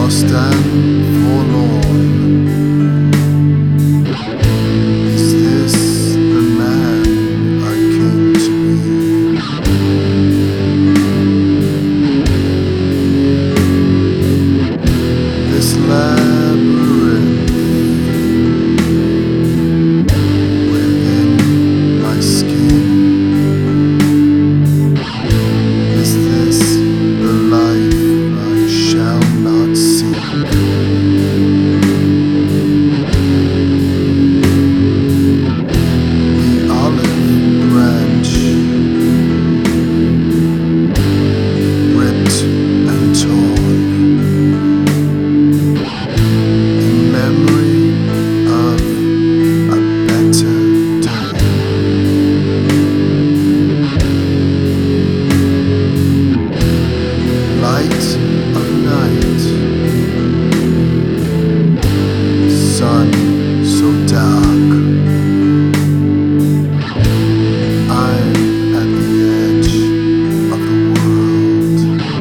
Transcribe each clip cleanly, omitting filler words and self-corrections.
lost and forlorn. Is this the man I came to be? This labyrinth within my skin. Is this the life I shall not see? The olive branch, ripped and torn, in memory of a better day. Light of night, sun so dark. I'm at the edge of the world.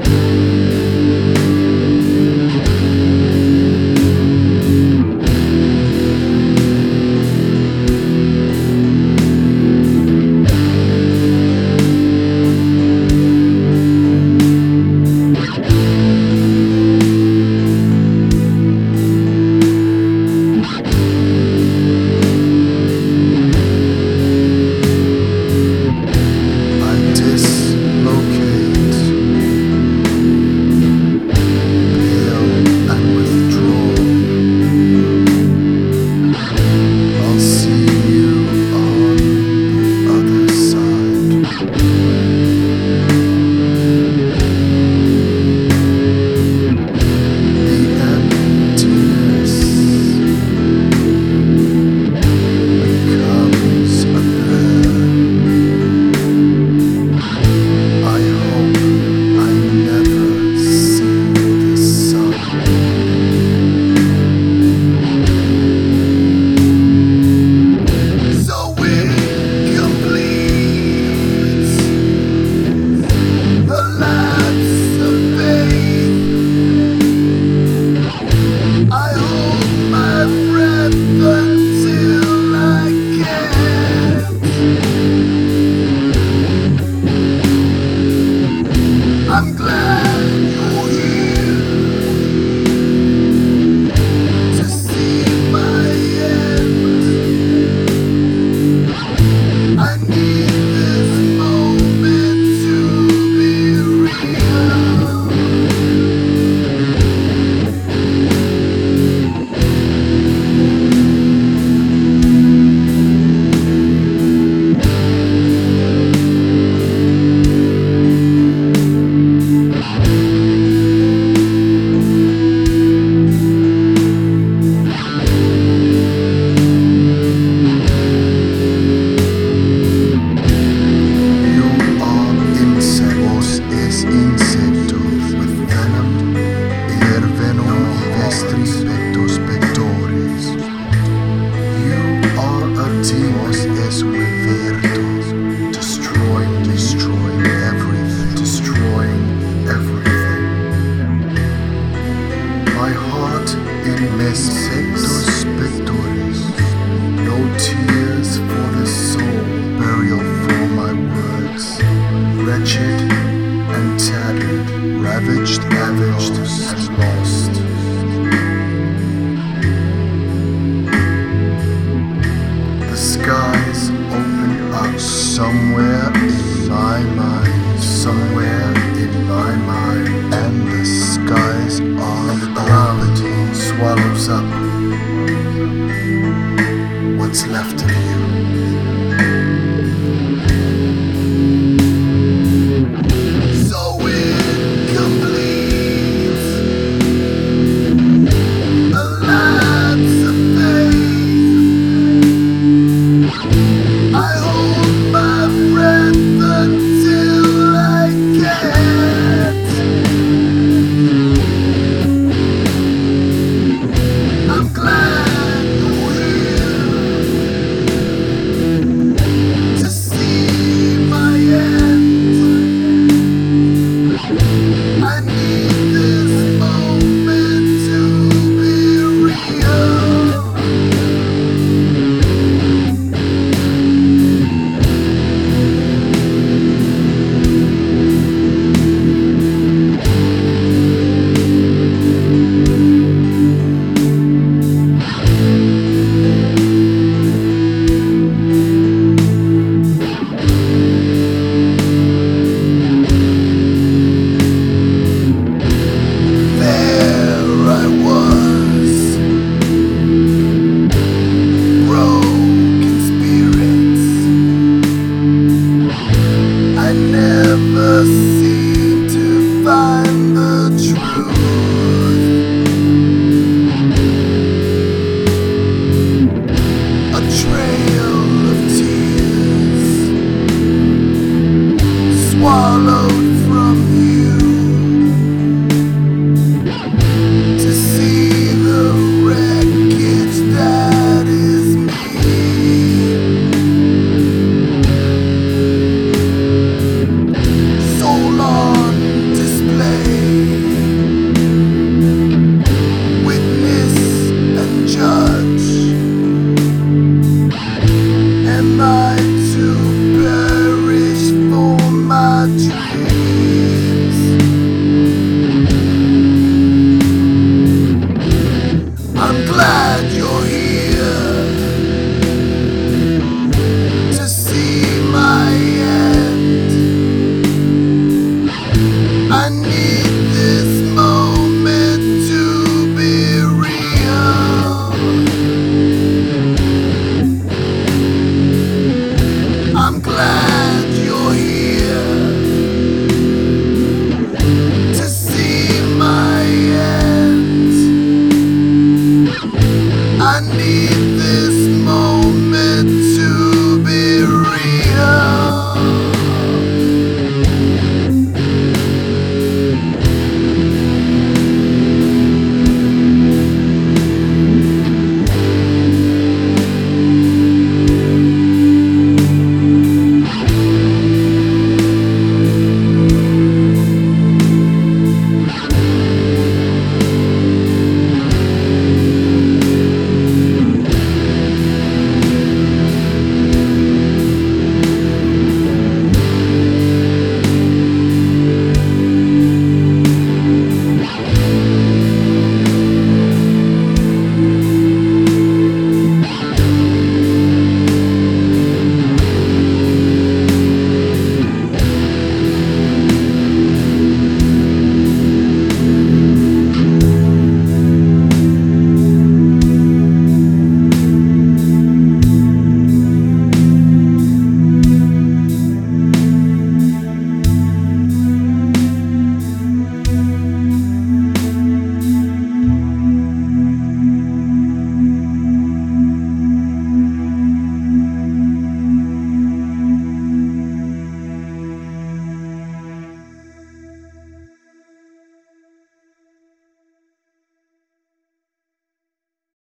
I dislocate, pale and withdrawn. I'll see you on the other side. The emptiness becomes a blur. I hope I never see the sun. So incomplete, the lapse of faith. I hold my breath until I can't. I'm glad you're here to see my end. I need this moment to be real. You are insectos, es insectos with venom, air venom vestris pectos pectores. You are a demon, es viverto, destroying everything. My heart in insectos pectores, no tears for the soul, burial for my words, wretched and tattered, ravaged and lost. The skies open up somewhere in my mind, and the skies are gravity swallows up what's left of you.